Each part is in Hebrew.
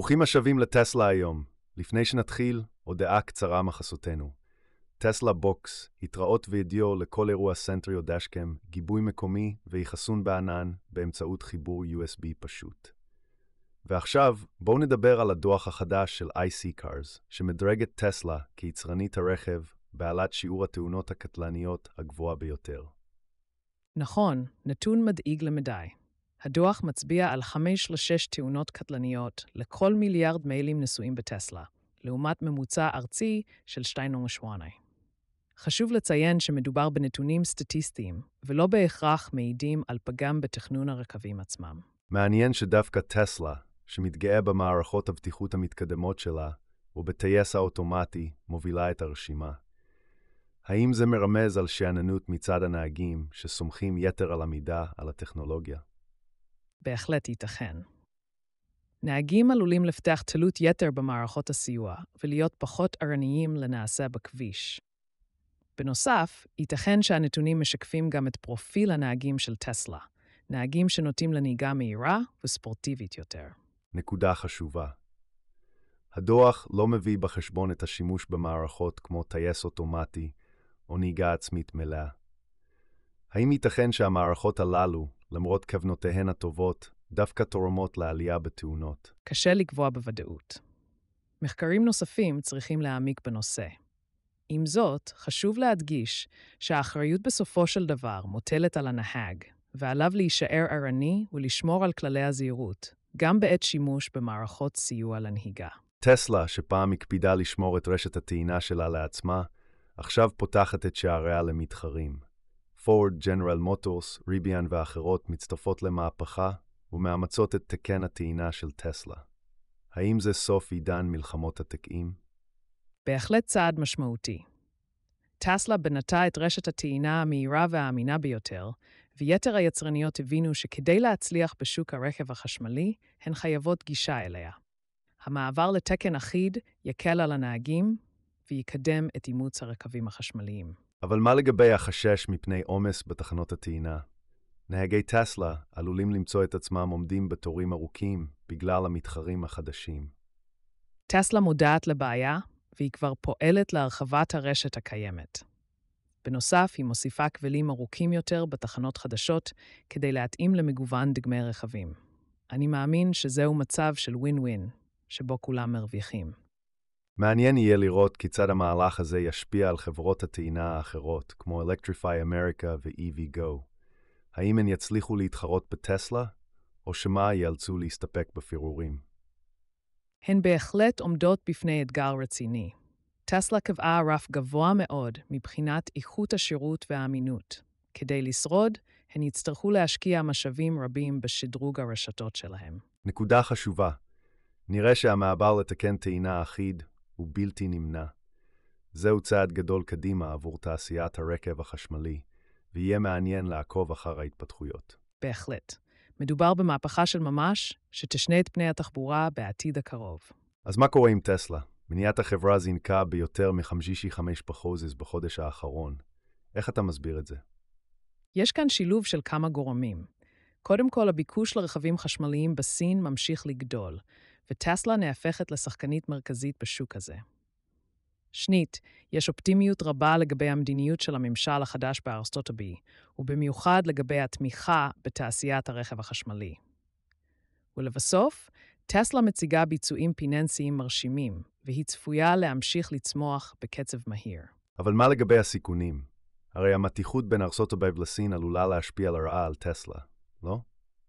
ברוכים השבים לטסלה היום. לפני שנתחיל, הודעה קצרה מחסותנו. טסלה בוקס, התראות וידאו לכל אירוע סנטרי או דשקם, גיבוי מקומי ויחסון בענן באמצעות חיבור USB פשוט. ועכשיו, בואו נדבר על הדוח החדש של IC Cars, שמדרג את טסלה כיצרנית הרכב בעלת שיעור התאונות הקטלניות הגבוה ביותר. נכון, נתון מדאיג למדי. הדוח מצביע על 5-6 תאונות קטלניות לכל מיליארד מיילים נשואים בטסלה, לעומת ממוצע ארצי של 2.8. חשוב לציין שמדובר בנתונים סטטיסטיים, ולא בהכרח מעידים על פגם בתכנון הרכבים עצמם. מעניין שדווקא טסלה, שמתגאה במערכות הבטיחות המתקדמות שלה, ובטייס האוטומטי, מובילה את הרשימה. האם זה מרמז על שאננות מצד הנהגים שסומכים יתר על המידה על הטכנולוגיה? בהחלט ייתכן. נהגים עלולים לפתח תלות יתר במערכות הסיוע ולהיות פחות ערניים לנעשה בכביש. בנוסף, ייתכן שהנתונים משקפים גם את פרופיל הנהגים של טסלה, נהגים שנוטים לנהיגה מהירה וספורטיבית יותר. נקודה חשובה. הדוח לא מביא בחשבון את השימוש במערכות כמו טייס אוטומטי או נהיגה עצמית מלאה. האם ייתכן שהמערכות הללו, למרות כוונותיהן הטובות, דווקא תורמות לעלייה בתאונות? קשה לקבוע בוודאות. מחקרים נוספים צריכים להעמיק בנושא. עם זאת, חשוב להדגיש שהאחריות בסופו של דבר מוטלת על הנהג, ועליו להישאר ערני ולשמור על כללי הזהירות, גם בעת שימוש במערכות סיוע לנהיגה. טסלה, שפעם הקפידה לשמור את רשת הטעינה שלה לעצמה, עכשיו פותחת את שעריה למתחרים. פורד, ג'נרל מוטורס, ריביאן ואחרות מצטרפות למהפכה ומאמצות את תקן הטעינה של טסלה. האם זה סוף עידן מלחמות התקעים? בהחלט צעד משמעותי. טסלה בנתה את רשת הטעינה המהירה והאמינה ביותר, ויתר היצרניות הבינו שכדי להצליח בשוק הרכב החשמלי, הן חייבות גישה אליה. המעבר לתקן אחיד יקל על הנהגים ויקדם את אימוץ הרכבים החשמליים. אבל מה לגבי החשש מפני עומס בתחנות הטעינה? נהגי טסלה עלולים למצוא את עצמם עומדים בתורים ארוכים בגלל המתחרים החדשים. טסלה מודעת לבעיה, והיא כבר פועלת להרחבת הרשת הקיימת. בנוסף, היא מוסיפה כבלים ארוכים יותר בתחנות חדשות כדי להתאים למגוון דגמי רכבים. אני מאמין שזהו מצב של ווין-ווין, שבו כולם מרוויחים. מעניין יהיה לראות כיצד המהלך הזה ישפיע על חברות הטעינה האחרות, כמו Electrify America ו-EVgo. האם הן יצליחו להתחרות בטסלה, או שמה ייאלצו להסתפק בפירורים? הן בהחלט עומדות בפני אתגר רציני. טסלה קבעה רף גבוה מאוד מבחינת איכות השירות והאמינות. כדי לשרוד, הן יצטרכו להשקיע משאבים רבים בשדרוג הרשתות שלהם. נקודה חשובה. נראה שהמעבר לתקן טעינה אחיד הוא בלתי נמנע. זהו צעד גדול קדימה עבור תעשיית הרכב החשמלי, ויהיה מעניין לעקוב אחר ההתפתחויות. בהחלט. מדובר במהפכה של ממש שתשנה את פני התחבורה בעתיד הקרוב. אז מה קורה עם טסלה? מניעת החברה זינקה ביותר מ-55% בחודש האחרון. איך אתה מסביר את זה? יש כאן שילוב של כמה גורמים. קודם כל, הביקוש לרכבים חשמליים בסין ממשיך לגדול, וטסלה נהפכת לשחקנית מרכזית בשוק הזה. שנית, יש אופטימיות רבה לגבי המדיניות של הממשל החדש בארצות הברית, ובמיוחד לגבי התמיכה בתעשיית הרכב החשמלי. ולבסוף, טסלה מציגה ביצועים פיננסיים מרשימים, והיא צפויה להמשיך לצמוח בקצב מהיר. אבל מה לגבי הסיכונים? הרי המתיחות בין ארצות הברית לסין עלולה להשפיע לרעה על טסלה, לא?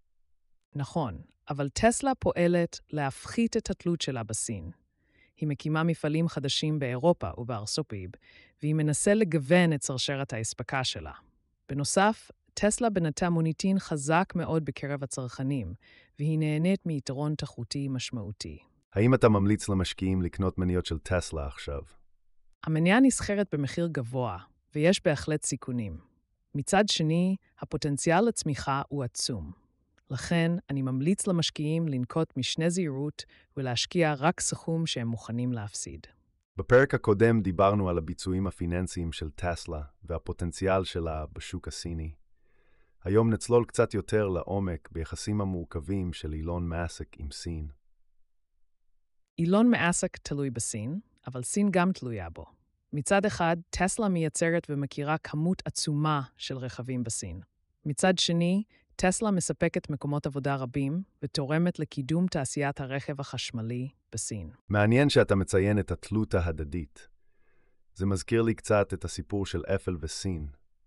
נכון, אבל טסלה פועלת להפחית את התלות שלה בסין. היא מקימה מפעלים חדשים באירופה ובארצות הברית, והיא מנסה לגוון את שרשרת האספקה שלה. בנוסף, טסלה בנתה מוניטין חזק מאוד בקרב הצרכנים, והיא נהנית מיתרון תחרותי משמעותי. האם אתה ממליץ למשקיעים לקנות מניות של טסלה עכשיו? המניה נסחרת במחיר גבוה, ויש בהחלט סיכונים. מצד שני, הפוטנציאל לצמיחה הוא עצום. לכן, אני ממליץ למשקיעים לנקוט משנה זהירות ולהשקיע רק סכום שהם מוכנים להפסיד. בפרק הקודם דיברנו על הביצועים הפיננסיים של טסלה והפוטנציאל שלה בשוק הסיני. היום נצלול קצת יותר לעומק ביחסים המורכבים של אילון מאסק עם סין. אילון מאסק תלוי בסין, אבל סין גם תלויה בו. מצד אחד, טסלה מייצרת ומכירה כמות עצומה של רכבים בסין. מצד שני, טסלה מספקת מקומות עבודה רבים ותורמת לקידום תעשיית הרכב החשמלי בסין. מעניין שאתה מציין את התלות ההדדית. זה מזכיר לי קצת את הסיפור של אפל וסין.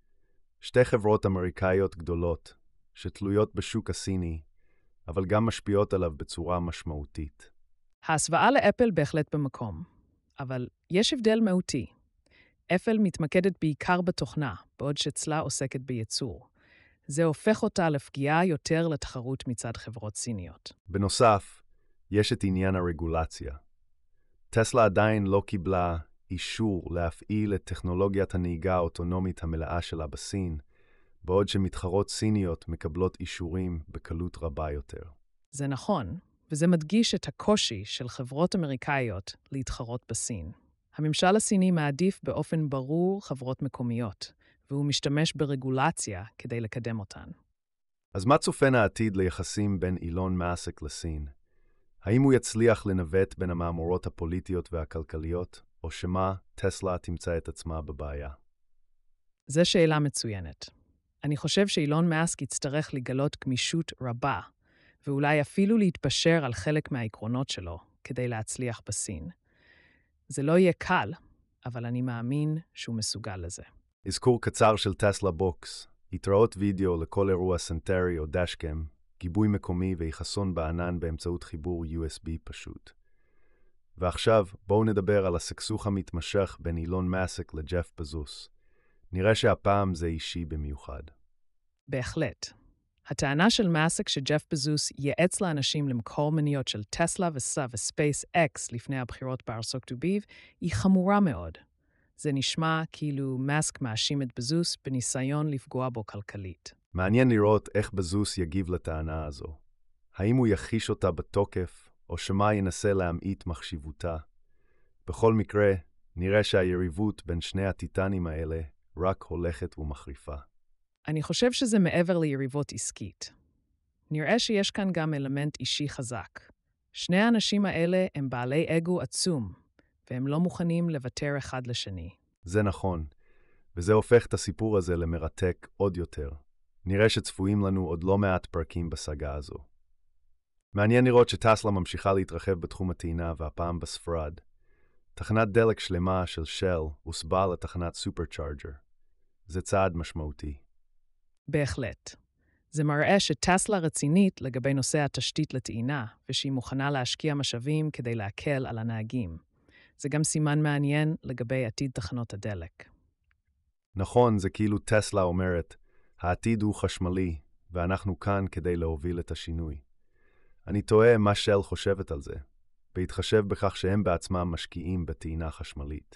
שתי חברות אמריקאיות גדולות, שתלויות בשוק הסיני, אבל גם משפיעות עליו בצורה משמעותית. ההשוואה לאפל בהחלט במקום, אבל יש הבדל מהותי. אפל מתמקדת בעיקר בתוכנה, בעוד שטסלה עוסקת בייצור. זה הופך אותה לפגיעה יותר לתחרות מצד חברות סיניות. בנוסף, יש את עניין הרגולציה. טסלה עדיין לא קיבלה אישור להפעיל את טכנולוגיית הנהיגה האוטונומית המלאה שלה בסין, בעוד שמתחרות סיניות מקבלות אישורים בקלות רבה יותר. זה נכון, וזה מדגיש את הקושי של חברות אמריקאיות להתחרות בסין. הממשל הסיני מעדיף באופן ברור חברות מקומיות, והוא משתמש ברגולציה כדי לקדם אותן. אז מה צופן העתיד ליחסים בין אילון מאסק לסין? האם הוא יצליח לנווט בין המאמרות הפוליטיות והכלכליות, או שמה טסלה תמצא את עצמה בבעיה? זו שאלה מצוינת. אני חושב שאילון מאסק יצטרך לגלות גמישות רבה, ואולי אפילו להתפשר על חלק מהעקרונות שלו כדי להצליח בסין. זה לא יהיה קל, אבל אני מאמין שהוא מסוגל לזה. אזכור קצר של טסלה בוקס, התראות וידאו לכל אירוע סנטרי או דשקם, גיבוי מקומי ויחסון בענן באמצעות חיבור USB פשוט. ועכשיו בואו נדבר על הסכסוך המתמשך בין אילון מאסק לג'ף בזוס. נראה שהפעם זה אישי במיוחד. בהחלט. הטענה של מאסק שג'ף בזוס ייעץ לאנשים למכור מניות של טסלה וספייס אקס לפני הבחירות בארצות הברית היא חמורה מאוד. זה נשמע כאילו מאסק מאשים את בזוס בניסיון לפגוע בו כלכלית. מעניין לראות איך בזוס יגיב לטענה הזו. האם הוא יכיש אותה בתוקף, או שמה ינסה להמעיט מחשיבותה? בכל מקרה, נראה שהיריבות בין שני הטיטנים האלה רק הולכת ומחריפה. אני חושב שזה מעבר ליריבות עסקית. נראה שיש כאן גם אלמנט אישי חזק. שני האנשים האלה הם בעלי אגו עצום, והם לא מוכנים לוותר אחד לשני. זה נכון, וזה הופך את הסיפור הזה למרתק עוד יותר. נראה שצפויים לנו עוד לא מעט פרקים בסגה הזו. מעניין לראות שטסלה ממשיכה להתרחב בתחום הטעינה והפעם בספרד. תחנת דלק שלמה של של הוסבה לתחנת סופרצ'ארג'ר. זה צעד משמעותי. בהחלט. זה מראה שטסלה רצינית לגבי נושא התשתית לטעינה, ושהיא מוכנה להשקיע משאבים כדי להקל על הנהגים. זה גם סימן מעניין לגבי עתיד תחנות הדלק. נכון, זה כאילו טסלה אומרת, העתיד הוא חשמלי, ואנחנו כאן כדי להוביל את השינוי. אני תוהה מה של חושבת על זה, בהתחשב בכך שהם בעצמם משקיעים בטעינה חשמלית.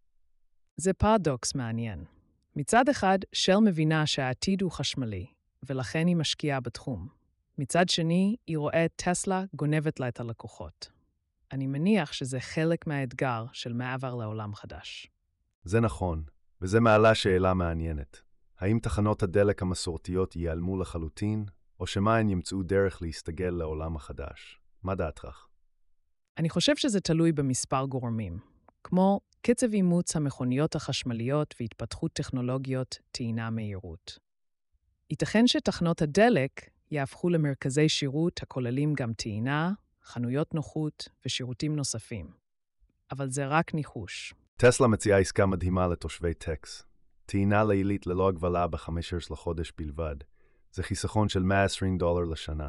זה פרדוקס מעניין. מצד אחד, של מבינה שהעתיד הוא חשמלי, ולכן היא משקיעה בתחום. מצד שני, היא רואה את טסלה גונבת לה את הלקוחות. אני מניח שזה חלק מהאתגר של מעבר לעולם חדש. זה נכון, וזה מעלה שאלה מעניינת. האם תחנות הדלק המסורתיות ייעלמו לחלוטין, או שמה הן ימצאו דרך להסתגל לעולם החדש? מה דעתך? אני חושב שזה תלוי במספר גורמים, כמו קצב אימוץ המכוניות החשמליות והתפתחות טכנולוגיות טעינה מהירות. ייתכן שתחנות הדלק יהפכו למרכזי שירות הכוללים גם טעינה, חנויות נוחות ושירותים נוספים. אבל זה רק ניחוש. טסלה מציעה עסקה מדהימה לתושבי טקס. טעינה לילית ללא הגבלה ב-15 לחודש בלבד. זה חיסכון של $120 לשנה.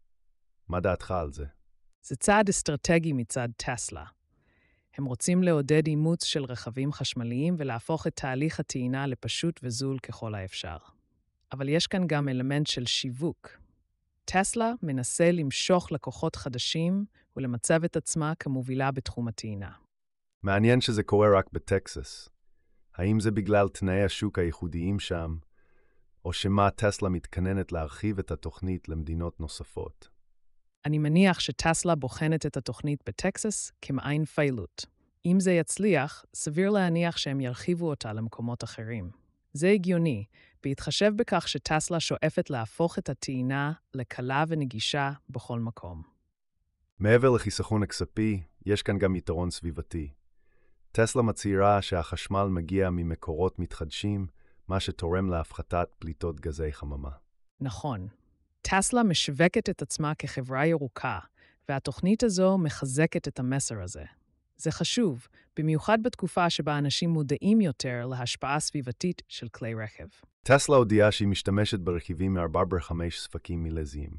מה דעתך על זה? זה צעד אסטרטגי מצד טסלה. הם רוצים לעודד אימוץ של רכבים חשמליים ולהפוך את תהליך הטעינה לפשוט וזול ככל האפשר. אבל יש כאן גם אלמנט של שיווק. טסלה מנסה למשוך לקוחות חדשים ולמצב את עצמה כמובילה בתחום הטעינה. מעניין שזה קורה רק בטקסס. האם זה בגלל תנאי השוק הייחודיים שם, או שמה טסלה מתכננת להרחיב את התוכנית למדינות נוספות? אני מניח שטסלה בוחנת את התוכנית בטקסס כמעין פיילוט. אם זה יצליח, סביר להניח שהם ירחיבו אותה למקומות אחרים. זה הגיוני, בהתחשב בכך שטסלה שואפת להפוך את הטעינה לקלה ונגישה בכל מקום. מעבר לחיסכון הכספי, יש כאן גם יתרון סביבתי. טסלה מצהירה שהחשמל מגיע ממקורות מתחדשים, מה שתורם להפחתת פליטות גזי חממה. נכון. טסלה משווקת את עצמה כחברה ירוקה, והתוכנית הזו מחזקת את המסר הזה. זה חשוב, במיוחד בתקופה שבה אנשים מודעים יותר להשפעה סביבתית של כלי רכב. טסלה הודיעה שהיא משתמשת ברכיבים מ-45 ספקים מלזיים.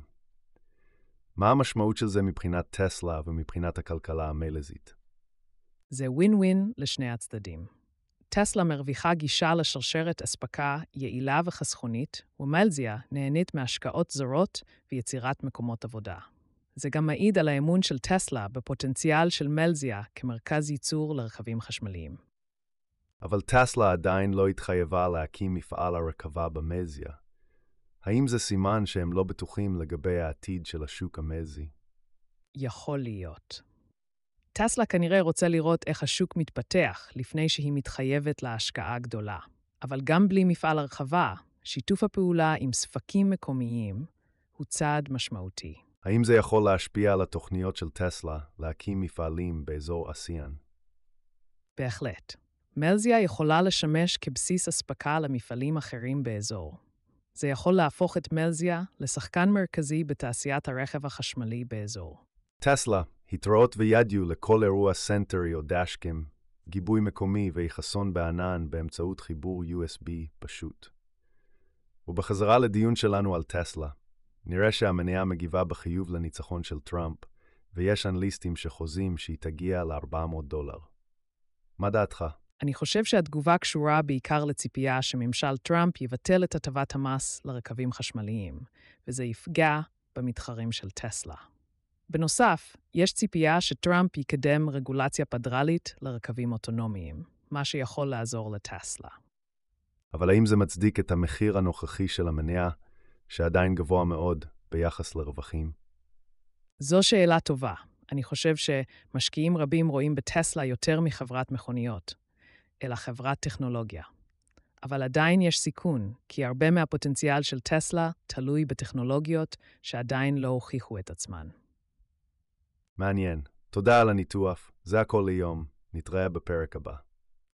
מה המשמעות של זה מבחינת טסלה ומבחינת הכלכלה המלזית? זה ווין-ווין לשני הצדדים. טסלה מרוויחה גישה לשרשרת אספקה יעילה וחסכונית, ומלזיה נהנית מהשקעות זרות ויצירת מקומות עבודה. זה גם מעיד על האמון של טסלה בפוטנציאל של מלזיה כמרכז ייצור לרכבים חשמליים. אבל טסלה עדיין לא התחייבה להקים מפעל הרכבה במזיה. האם זה סימן שהם לא בטוחים לגבי העתיד של השוק המזי? יכול להיות. טסלה כנראה רוצה לראות איך השוק מתפתח לפני שהיא מתחייבת להשקעה גדולה. אבל גם בלי מפעל הרחבה, שיתוף הפעולה עם ספקים מקומיים הוא צעד משמעותי. האם זה יכול להשפיע על התוכניות של טסלה להקים מפעלים באזור אסיאן? בהחלט. מלזיה יכולה לשמש כבסיס אספקה למפעלים אחרים באזור. זה יכול להפוך את מלזיה לשחקן מרכזי בתעשיית הרכב החשמלי באזור. טסלה, התראות וידיו לכל אירוע סנטרי או דאשקם, גיבוי מקומי ויחסון בענן באמצעות חיבור USB פשוט. ובחזרה לדיון שלנו על טסלה, נראה שהמניה מגיבה בחיוב לניצחון של טראמפ, ויש אנליסטים שחוזים שהיא תגיע ל$400. מה דעתך? אני חושב שהתגובה קשורה בעיקר לציפייה שממשל טראמפ יבטל את הטבת המס לרכבים חשמליים, וזה יפגע במתחרים של טסלה. בנוסף, יש ציפייה שטראמפ יקדם רגולציה פדרלית לרכבים אוטונומיים, מה שיכול לעזור לטסלה. אבל האם זה מצדיק את המחיר הנוכחי של המניה, שעדיין גבוה מאוד ביחס לרווחים? זו שאלה טובה. אני חושב שמשקיעים רבים רואים בטסלה יותר מחברת מכוניות, אלא חברת טכנולוגיה. אבל עדיין יש סיכון, כי הרבה מהפוטנציאל של טסלה תלוי בטכנולוגיות שעדיין לא הוכיחו את עצמן. מעניין. תודה על הניתוח. זה הכל ליום. נתראה בפרק הבא.